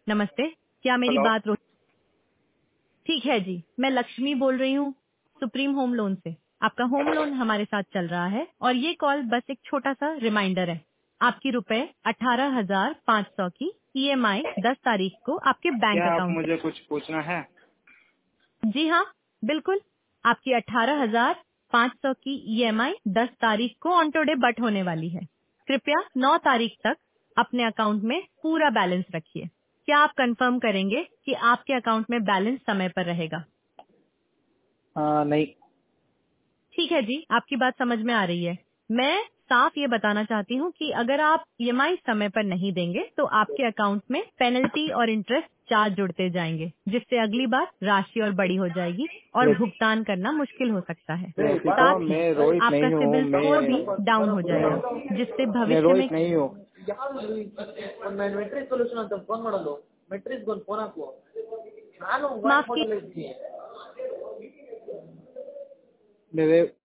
नमस्ते, क्या मेरी हेलो। बात ठीक है जी, मैं लक्ष्मी बोल रही हूँ सुप्रीम होम लोन से। आपका होम लोन हमारे साथ चल रहा है और ये कॉल बस एक छोटा सा रिमाइंडर है। आपकी रुपए 18,500 की ईएमआई 10 तारीख को आपके बैंक क्या आप अकाउंट मुझे कुछ पूछना है? से। जी हाँ, बिल्कुल। आपकी 18,500 की ईएमआई 10 तारीख को ऑन टू डे बट होने वाली है। कृपया 9 तारीख तक अपने अकाउंट में पूरा बैलेंस रखिए। क्या आप कंफर्म करेंगे कि आपके अकाउंट में बैलेंस समय पर रहेगा? नहीं। ठीक है जी, आपकी बात समझ में आ रही है। मैं साफ ये बताना चाहती हूँ कि अगर आप ईएमआई समय पर नहीं देंगे तो आपके अकाउंट में पेनल्टी और इंटरेस्ट चार्ज जुड़ते जाएंगे, जिससे अगली बार राशि और बड़ी हो जाएगी और वैसे भुगतान करना मुश्किल हो सकता है। वैसे तो साथ ही मैं रोहित आपका नहीं हूँ। सिबिल स्कोर भी डाउन हो जाएगा, जिससे मैं भविष्य में रोहित नहीं हूँ। माफ की मेरे